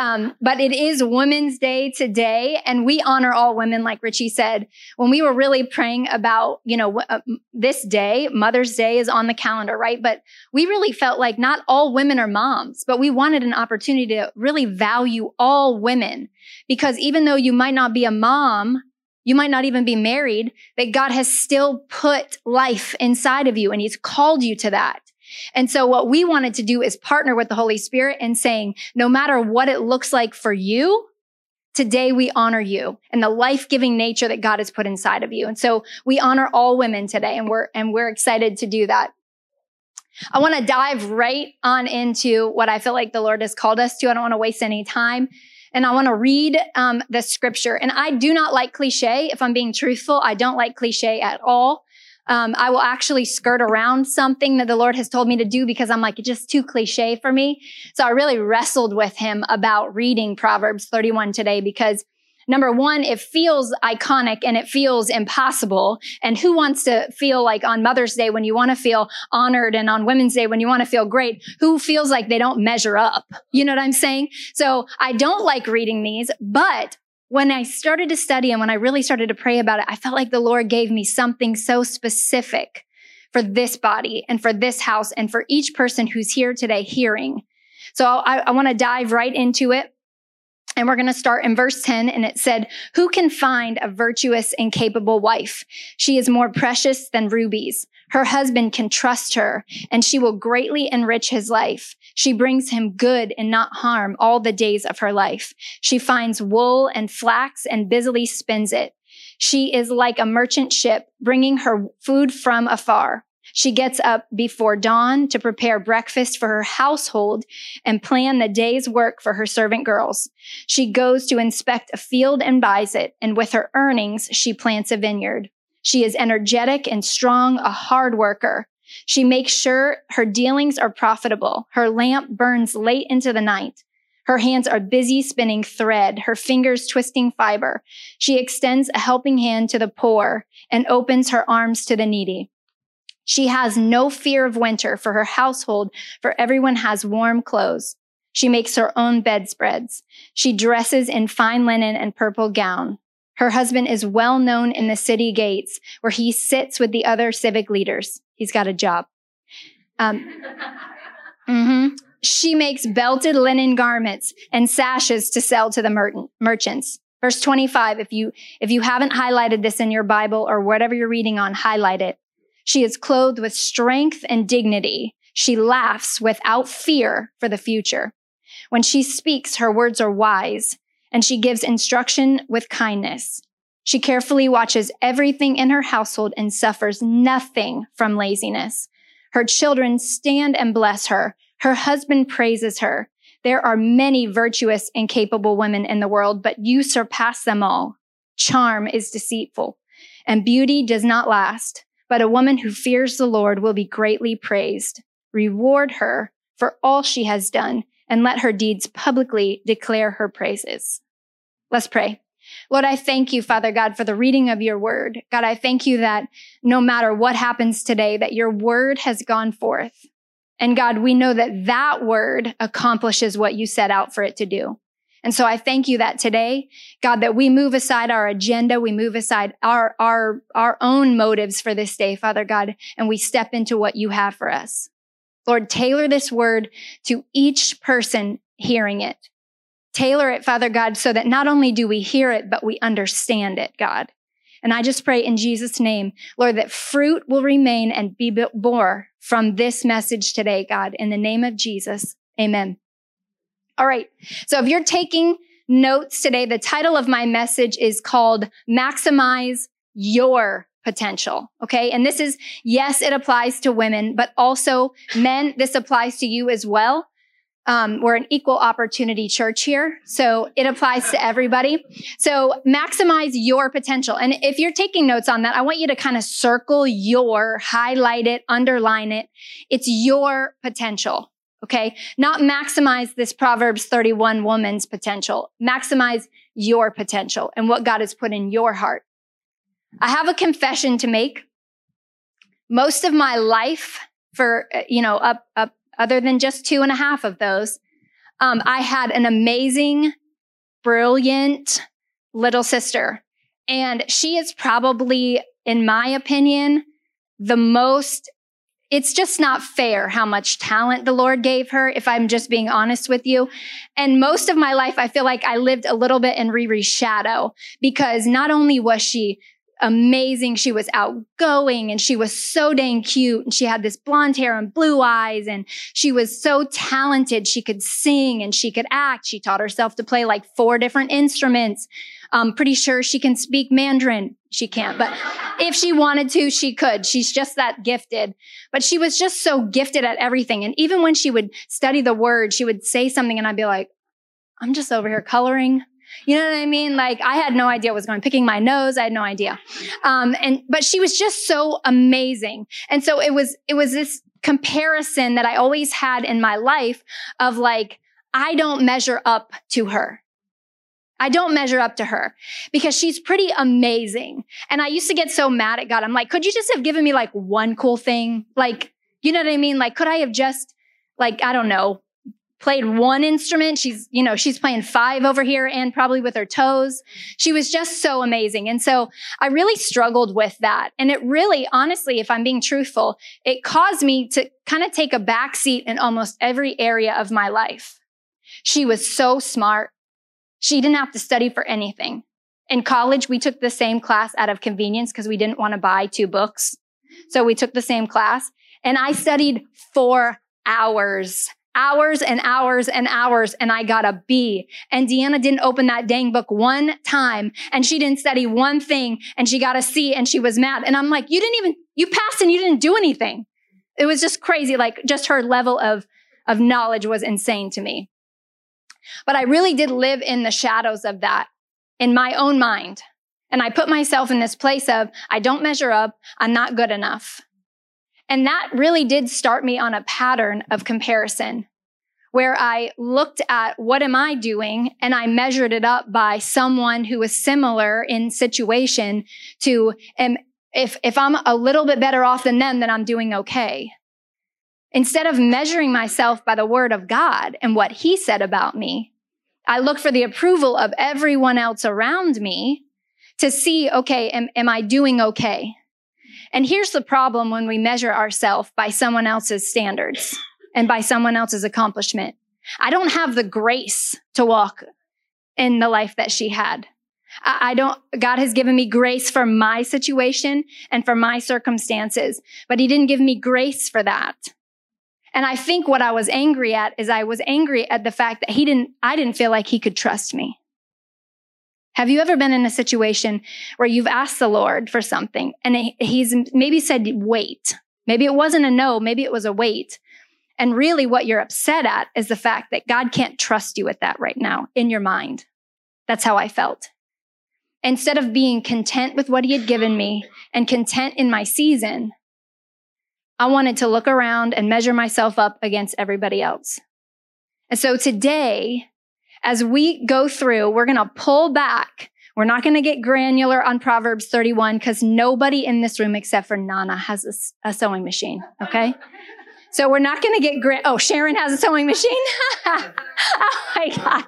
But it is Women's Day today, and we honor all women, like Richie said. When we were really praying about, this day, Mother's Day is on the calendar, right? But we really felt like not all women are moms, but we wanted an opportunity to really value all women. Because even though you might not be a mom, you might not even be married, that God has still put life inside of you, and he's called you to that. And so what we wanted to do is partner with the Holy Spirit and saying, no matter what it looks like for you, today we honor you and the life-giving nature that God has put inside of you. And so we honor all women today, and we're excited to do that. I want to dive right on into what I feel like the Lord has called us to. I don't want to waste any time. And I want to read the scripture. And I do not like cliche. If I'm being truthful, I don't like cliche at all. I will actually skirt around something that the Lord has told me to do because I'm like, it's just too cliche for me. So I really wrestled with him about reading Proverbs 31 today because number one, it feels iconic and it feels impossible. And who wants to feel like on Mother's Day when you want to feel honored and on Women's Day when you want to feel great, who feels like they don't measure up? You know what I'm saying? So I don't like reading these, but when I started to study and when I really started to pray about it, I felt like the Lord gave me something so specific for this body and for this house and for each person who's here today hearing. So I want to dive right into it. And we're going to start in verse 10. And it said, "Who can find a virtuous and capable wife? She is more precious than rubies. Her husband can trust her, and she will greatly enrich his life. She brings him good and not harm all the days of her life. She finds wool and flax and busily spins it. She is like a merchant ship, bringing her food from afar. She gets up before dawn to prepare breakfast for her household and plan the day's work for her servant girls. She goes to inspect a field and buys it, and with her earnings, she plants a vineyard. She is energetic and strong, a hard worker. She makes sure her dealings are profitable. Her lamp burns late into the night. Her hands are busy spinning thread, her fingers twisting fiber. She extends a helping hand to the poor and opens her arms to the needy. She has no fear of winter for her household, for everyone has warm clothes. She makes her own bedspreads. She dresses in fine linen and purple gown. Her husband is well known in the city gates, where he sits with the other civic leaders. He's got a job. She makes belted linen garments and sashes to sell to the merchants. Verse 25, if you haven't highlighted this in your Bible or whatever you're reading on, highlight it. She is clothed with strength and dignity. She laughs without fear for the future. When she speaks, her words are wise, and she gives instruction with kindness. She carefully watches everything in her household and suffers nothing from laziness. Her children stand and bless her. Her husband praises her. There are many virtuous and capable women in the world, but you surpass them all. Charm is deceitful, and beauty does not last. But a woman who fears the Lord will be greatly praised. Reward her for all she has done, and let her deeds publicly declare her praises." Let's pray. Lord, I thank you, Father God, for the reading of your word. God, I thank you that no matter what happens today, that your word has gone forth. And God, we know that that word accomplishes what you set out for it to do. And so I thank you that today, God, that we move aside our agenda, we move aside our own motives for this day, Father God, and we step into what you have for us. Lord, tailor this word to each person hearing it. Tailor it, Father God, so that not only do we hear it, but we understand it, God. And I just pray in Jesus' name, Lord, that fruit will remain and be born from this message today, God. In the name of Jesus, amen. All right. So if you're taking notes today, the title of my message is called Maximize Your Potential. Okay. And this is, yes, it applies to women, but also men. This applies to you as well. We're an equal opportunity church here, so it applies to everybody. So maximize your potential. And if you're taking notes on that, I want you to kind of circle highlight it, underline it. It's your potential. Okay. Not maximize this Proverbs 31 woman's potential. Maximize your potential and what God has put in your heart. I have a confession to make. Most of my life for, other than just 2.5 of those, I had an amazing, brilliant little sister. And she is probably, in my opinion, it's just not fair how much talent the Lord gave her, if I'm just being honest with you. And most of my life, I feel like I lived a little bit in Riri's shadow, because not only was she amazing, she was outgoing and she was so dang cute. And she had this blonde hair and blue eyes, and she was so talented. She could sing and she could act. She taught herself to play like 4 different instruments. I'm pretty sure she can speak Mandarin. She can't, but if she wanted to, she could. She's just that gifted. But she was just so gifted at everything. And even when she would study the word, she would say something and I'd be like, I'm just over here coloring. You know what I mean? Like, I had no idea what was going on. Picking my nose, I had no idea. But she was just so amazing. And so it was this comparison that I always had in my life of like, I don't measure up to her. I don't measure up to her because she's pretty amazing. And I used to get so mad at God. I'm like, could you just have given me like one cool thing? Like, you know what I mean? Like, could I have just like, I don't know, played one instrument? She's playing 5 over here and probably with her toes. She was just so amazing. And so I really struggled with that. And it really, honestly, if I'm being truthful, it caused me to kind of take a back seat in almost every area of my life. She was so smart. She didn't have to study for anything. In college, we took the same class out of convenience because we didn't want to buy 2 books. So we took the same class, and I studied for hours and hours and hours, and I got a B. And Deanna didn't open that dang book one time, and she didn't study one thing, and she got a C, and she was mad. And I'm like, you passed and you didn't do anything. It was just crazy. Like, just her level of knowledge was insane to me. But I really did live in the shadows of that in my own mind. And I put myself in this place of, I don't measure up. I'm not good enough. And that really did start me on a pattern of comparison where I looked at what am I doing, and I measured it up by someone who was similar in situation to, if I'm a little bit better off than them, then I'm doing okay. Instead of measuring myself by the word of God and what he said about me, I look for the approval of everyone else around me to see, okay, am I doing okay? And here's the problem when we measure ourselves by someone else's standards and by someone else's accomplishment. I don't have the grace to walk in the life that she had. God has given me grace for my situation and for my circumstances, but he didn't give me grace for that. And I think what I was angry at is I was angry at the fact that I didn't feel like he could trust me. Have you ever been in a situation where you've asked the Lord for something and he's maybe said, wait? Maybe it wasn't a no, maybe it was a wait. And really what you're upset at is the fact that God can't trust you with that right now in your mind. That's how I felt. Instead of being content with what he had given me and content in my season, I wanted to look around and measure myself up against everybody else. And so today, as we go through, we're going to pull back. We're not going to get granular on Proverbs 31 because nobody in this room except for Nana has a sewing machine, okay? So we're not going to get Sharon has a sewing machine? Oh my God.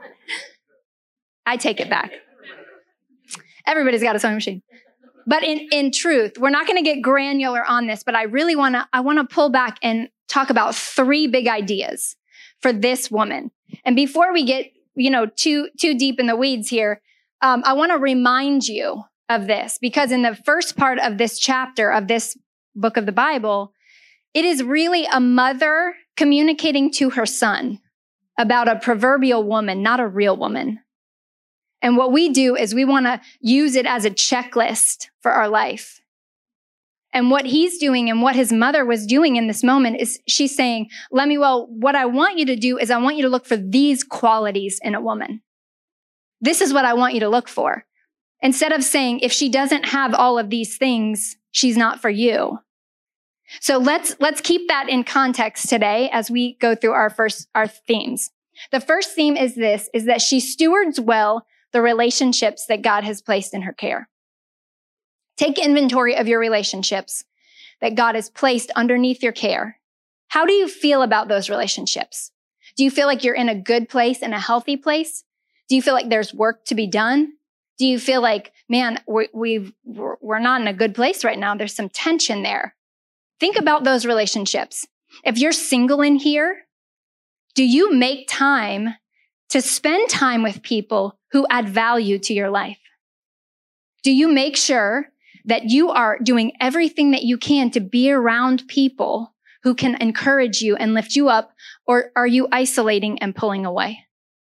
I take it back. Everybody's got a sewing machine. But in truth, we're not going to get granular on this, but I really want to pull back and talk about 3 big ideas for this woman. And before we get, too deep in the weeds here, I want to remind you of this because in the first part of this chapter of this book of the Bible, it is really a mother communicating to her son about a proverbial woman, not a real woman. And what we do is we want to use it as a checklist for our life. And what he's doing and what his mother was doing in this moment is she's saying, Lemuel, what I want you to do is I want you to look for these qualities in a woman. This is what I want you to look for. Instead of saying, if she doesn't have all of these things, she's not for you. So let's keep that in context today as we go through our themes. The first theme is that she stewards well the relationships that God has placed in her care. Take inventory of your relationships that God has placed underneath your care. How do you feel about those relationships? Do you feel like you're in a good place and a healthy place? Do you feel like there's work to be done? Do you feel like, man, we're not in a good place right now? There's some tension there. Think about those relationships. If you're single in here, do you make time to spend time with people who add value to your life? Do you make sure that you are doing everything that you can to be around people who can encourage you and lift you up, or are you isolating and pulling away?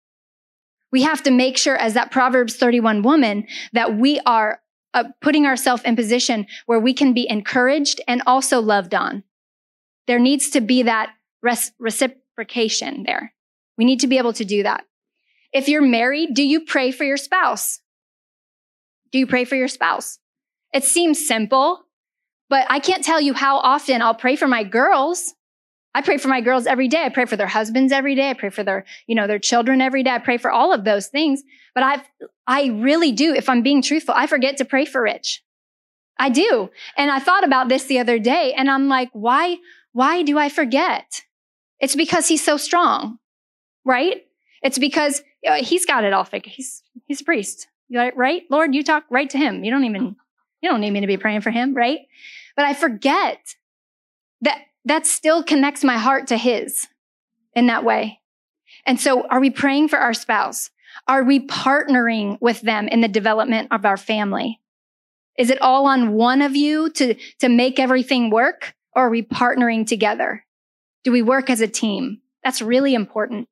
We have to make sure, as that Proverbs 31 woman, that we are putting ourselves in position where we can be encouraged and also loved on. There needs to be that reciprocation there. We need to be able to do that. If you're married, do you pray for your spouse? Do you pray for your spouse? It seems simple, but I can't tell you how often I'll pray for my girls. I pray for my girls every day. I pray for their husbands every day. I pray for their children every day. I pray for all of those things. But I really do. If I'm being truthful, I forget to pray for Rich. I do. And I thought about this the other day, and I'm like, why do I forget? It's because he's so strong, right? It's because he's got it all figured. He's a priest, right? Lord, you talk right to him. You don't need me to be praying for him, right? But I forget that still connects my heart to his in that way. And so are we praying for our spouse? Are we partnering with them in the development of our family? Is it all on one of you to make everything work? Or are we partnering together? Do we work as a team? That's really important.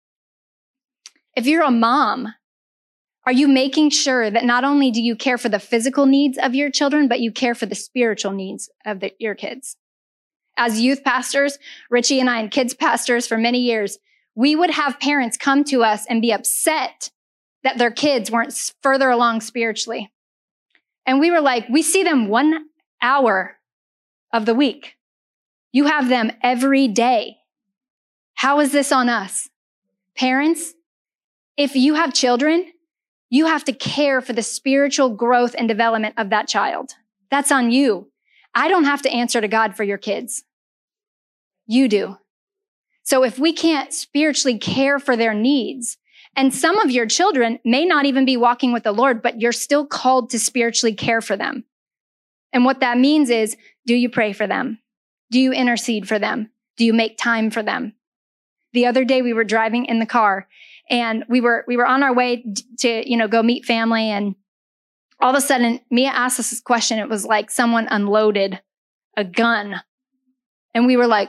If you're a mom, are you making sure that not only do you care for the physical needs of your children, but you care for the spiritual needs of your kids? As youth pastors, Richie and I, and kids pastors for many years, we would have parents come to us and be upset that their kids weren't further along spiritually. And we were like, we see them 1 hour of the week. You have them every day. How is this on us? Parents, if you have children, you have to care for the spiritual growth and development of that child. That's on you. I don't have to answer to God for your kids. You do. So if we can't spiritually care for their needs, and some of your children may not even be walking with the Lord, but you're still called to spiritually care for them. And what that means is, do you pray for them? Do you intercede for them? Do you make time for them? The other day we were driving in the car, and we were on our way to, go meet family, and all of a sudden Mia asked us this question. It was like someone unloaded a gun. And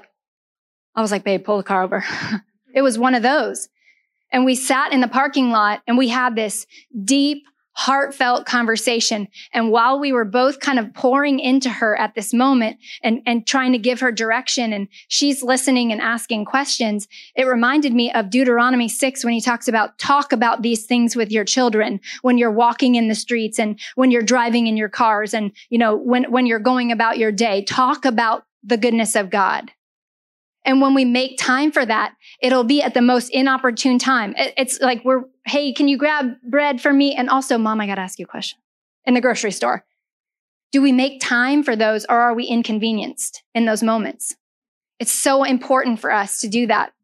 I was like, babe, pull the car over. It was one of those. And we sat in the parking lot and we had this deep, heartfelt conversation. And while we were both kind of pouring into her at this moment and trying to give her direction, and she's listening and asking questions, it reminded me of Deuteronomy 6 when he talks about talk about these things with your children when you're walking in the streets and when you're driving in your cars and, when you're going about your day, talk about the goodness of God. And when we make time for that, it'll be at the most inopportune time. It's like hey, can you grab bread for me? And also, Mom, I got to ask you a question. In the grocery store. Do we make time for those, or are we inconvenienced in those moments? It's so important for us to do that.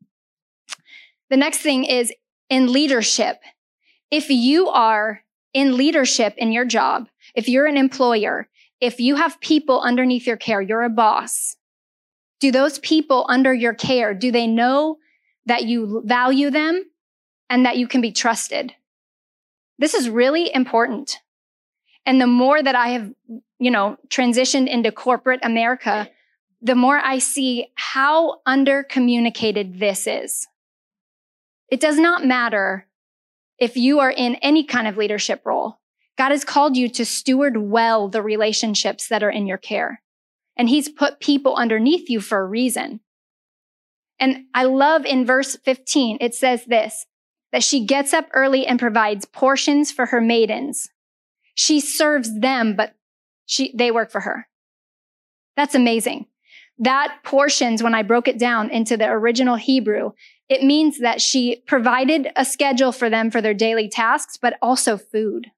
The next thing is in leadership. If you are in leadership in your job, if you're an employer, if you have people underneath your care, you're a boss. Do those people under your care, do they know that you value them and that you can be trusted? This is really important. And the more that I have, transitioned into corporate America, the more I see how undercommunicated this is. It does not matter if you are in any kind of leadership role. God has called you to steward well the relationships that are in your care. And he's put people underneath you for a reason. And I love in verse 15, it says this, that she gets up early and provides portions for her maidens. She serves them, but they work for her. That's amazing. That portions, when I broke it down into the original Hebrew, it means that she provided a schedule for them for their daily tasks, but also food.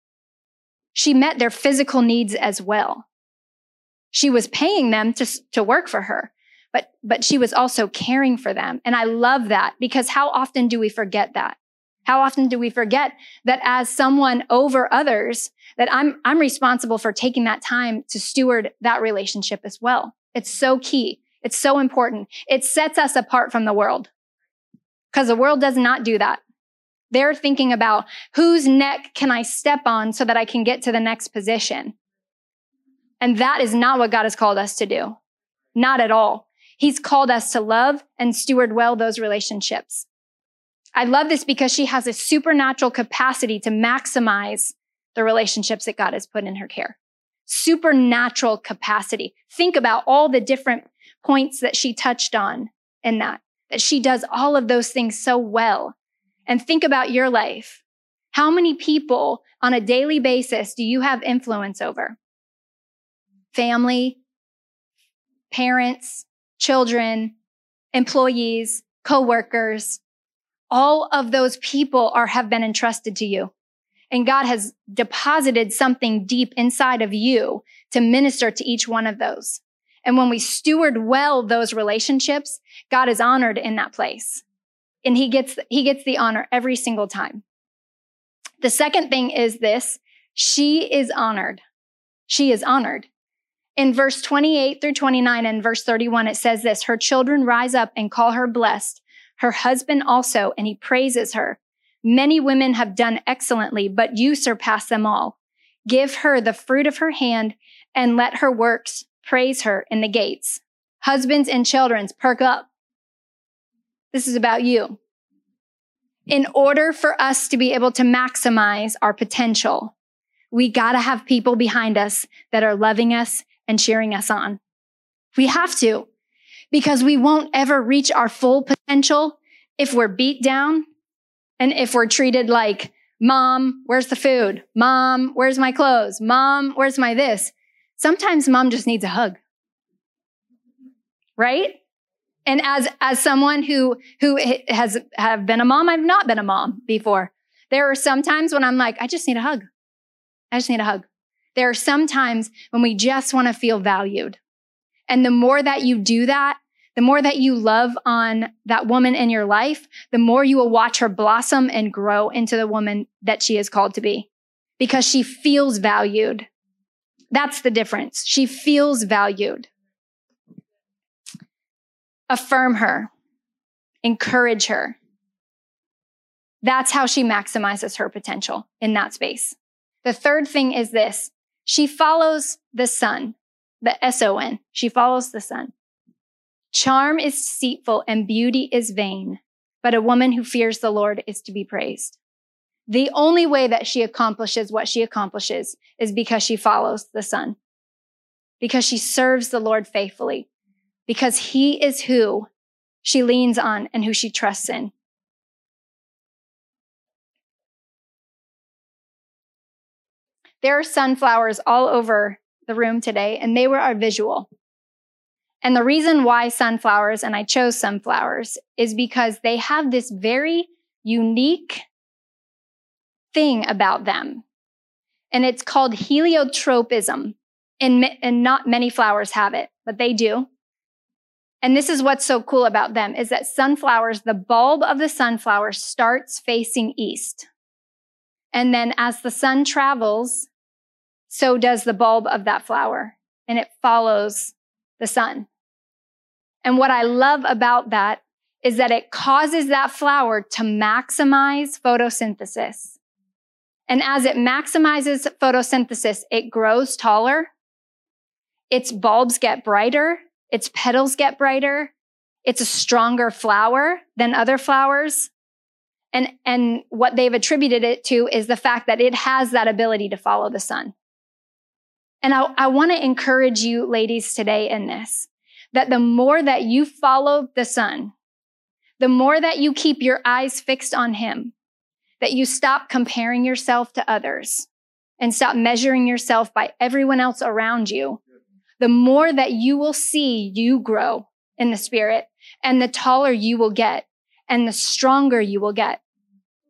She met their physical needs as well. She was paying them to work for her, but she was also caring for them. And I love that, because how often do we forget that? How often do we forget that as someone over others, that I'm responsible for taking that time to steward that relationship as well? It's so key. It's so important. It sets us apart from the world, because the world does not do that. They're thinking about whose neck can I step on so that I can get to the next position. And that is not what God has called us to do. Not at all. He's called us to love and steward well those relationships. I love this because she has a supernatural capacity to maximize the relationships that God has put in her care. Supernatural capacity. Think about all the different points that she touched on in that she does all of those things so well. And think about your life. How many people on a daily basis do you have influence over? Family, parents, children, employees, coworkers. All of those people have been entrusted to you. And God has deposited something deep inside of you to minister to each one of those. And when we steward well those relationships, God is honored in that place. And he gets the honor every single time. The second thing is this: she is honored. She is honored. In verse 28 through 29 and verse 31, it says this: her children rise up and call her blessed, her husband also, and he praises her. Many women have done excellently, but you surpass them all. Give her the fruit of her hand and let her works praise her in the gates. Husbands and children, perk up. This is about you. In order for us to be able to maximize our potential, we got to have people behind us that are loving us and cheering us on. We have to, because we won't ever reach our full potential if we're beat down and if we're treated like, Mom, where's the food? Mom, where's my clothes? Mom, where's my this? Sometimes mom just needs a hug, right? And as someone who have been a mom, I've not been a mom before. There are some times when I'm like, I just need a hug. I just need a hug. There are some times when we just want to feel valued. And the more that you do that, the more that you love on that woman in your life, the more you will watch her blossom and grow into the woman that she is called to be, because she feels valued. That's the difference. She feels valued. Affirm her. Encourage her. That's how she maximizes her potential in that space. The third thing is this: she follows the sun, the S-O-N. She follows the sun. Charm is deceitful and beauty is vain, but a woman who fears the Lord is to be praised. The only way that she accomplishes what she accomplishes is because she follows the sun, because she serves the Lord faithfully, because he is who she leans on and who she trusts in. There are sunflowers all over the room today, and they were our visual. And the reason why sunflowers, and I chose sunflowers, is because they have this very unique thing about them. And it's called heliotropism. And not many flowers have it, but they do. And this is what's so cool about them, is that sunflowers, the bulb of the sunflower starts facing east. And then as the sun travels, so does the bulb of that flower. And it follows the sun. And what I love about that is that it causes that flower to maximize photosynthesis. And as it maximizes photosynthesis, it grows taller. Its bulbs get brighter. Its petals get brighter. It's a stronger flower than other flowers. And what they've attributed it to is the fact that it has that ability to follow the sun. And I want to encourage you ladies today in this, that the more that you follow the sun, the more that you keep your eyes fixed on him, that you stop comparing yourself to others and stop measuring yourself by everyone else around you, the more that you will see you grow in the spirit, and the taller you will get and the stronger you will get.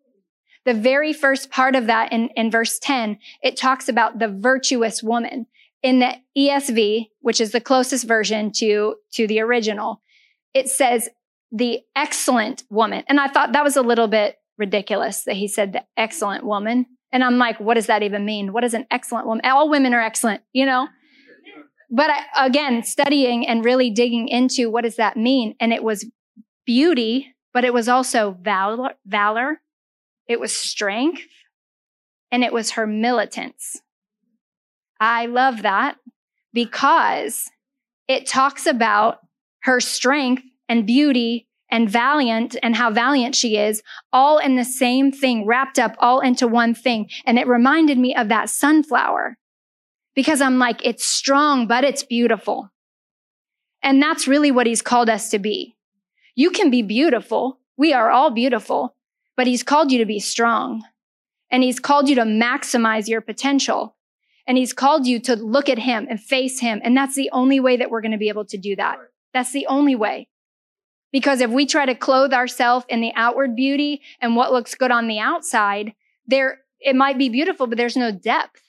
The very first part of that in verse 10, it talks about the virtuous woman. in the ESV, which is the closest version to the original, it says the excellent woman. And I thought that was a little bit ridiculous that he said the excellent woman. And I'm like, what does that even mean? What is an excellent woman? All women are excellent, you know? But again, studying and really digging into what does that mean? And it was beauty, but it was also valor. It was strength, and it was her militance. I love that because it talks about her strength and beauty and valiant and how valiant she is, all in the same thing, wrapped up all into one thing. And it reminded me of that sunflower because I'm like, it's strong, but it's beautiful. And that's really what he's called us to be. You can be beautiful. We are all beautiful, but he's called you to be strong. And he's called you to maximize your potential. And he's called you to look at him and face him. And that's the only way that we're going to be able to do that. That's the only way. Because if we try to clothe ourselves in the outward beauty and what looks good on the outside, it might be beautiful, but there's no depth.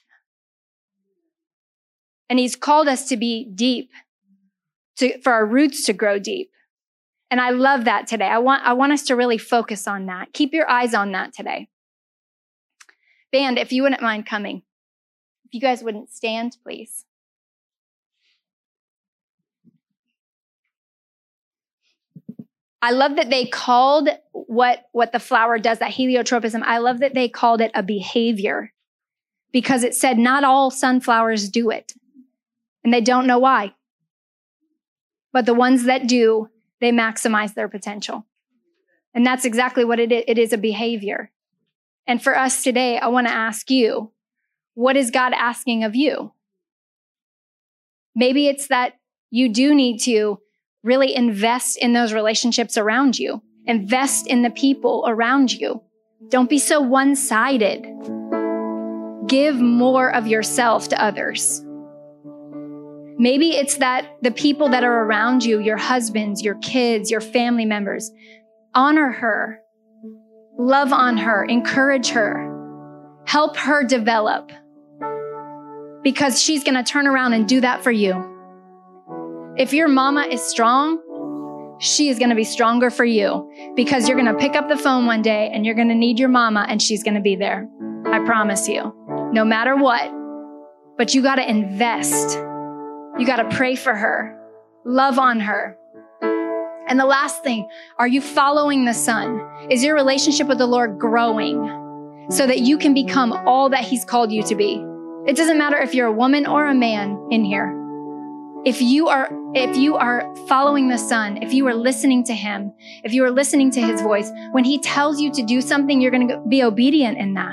And he's called us to be deep, for our roots to grow deep. And I love that today. I want us to really focus on that. Keep your eyes on that today. Band, if you wouldn't mind coming. If you guys wouldn't stand, please. I love that they called what the flower does, that heliotropism, I love that they called it a behavior because it said not all sunflowers do it. And they don't know why. But the ones that do, they maximize their potential. And that's exactly what it is. It is a behavior. And for us today, I want to ask you, what is God asking of you? Maybe it's that you do need to really invest in those relationships around you. Invest in the people around you. Don't be so one-sided. Give more of yourself to others. Maybe it's that the people that are around you, your husbands, your kids, your family members, honor her, love on her, encourage her, help her develop, because she's going to turn around and do that for you. If your mama is strong, she is going to be stronger for you because you're going to pick up the phone one day and you're going to need your mama and she's going to be there. I promise you, no matter what. But you got to invest. You got to pray for her, love on her. And the last thing, are you following the Son? Is your relationship with the Lord growing so that you can become all that he's called you to be? It doesn't matter if you're a woman or a man in here. If you are following the Son, if you are listening to him, if you are listening to his voice, when he tells you to do something, you're going to be obedient in that.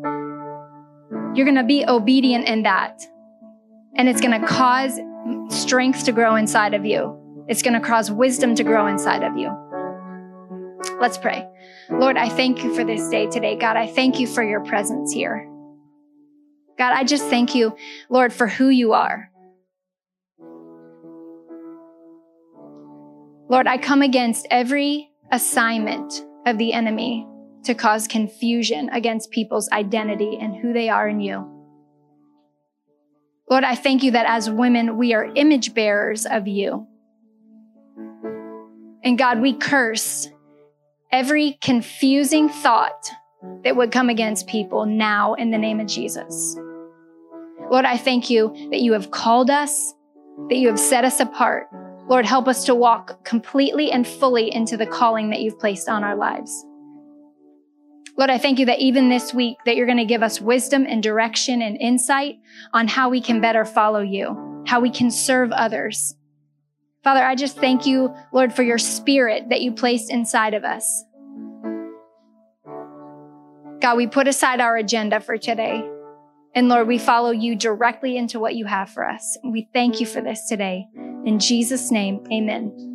You're going to be obedient in that. And it's going to cause strength to grow inside of you. It's going to cause wisdom to grow inside of you. Let's pray. Lord, I thank you for this day today. God, I thank you for your presence here. God, I just thank you, Lord, for who you are. Lord, I come against every assignment of the enemy to cause confusion against people's identity and who they are in you. Lord, I thank you that as women, we are image bearers of you. And God, we curse every confusing thought that would come against people now in the name of Jesus. Lord, I thank you that you have called us, that you have set us apart. Lord, help us to walk completely and fully into the calling that you've placed on our lives. Lord, I thank you that even this week that you're going to give us wisdom and direction and insight on how we can better follow you, how we can serve others. Father, I just thank you, Lord, for your spirit that you placed inside of us. God, we put aside our agenda for today. And Lord, we follow you directly into what you have for us. We thank you for this today. In Jesus' name, amen.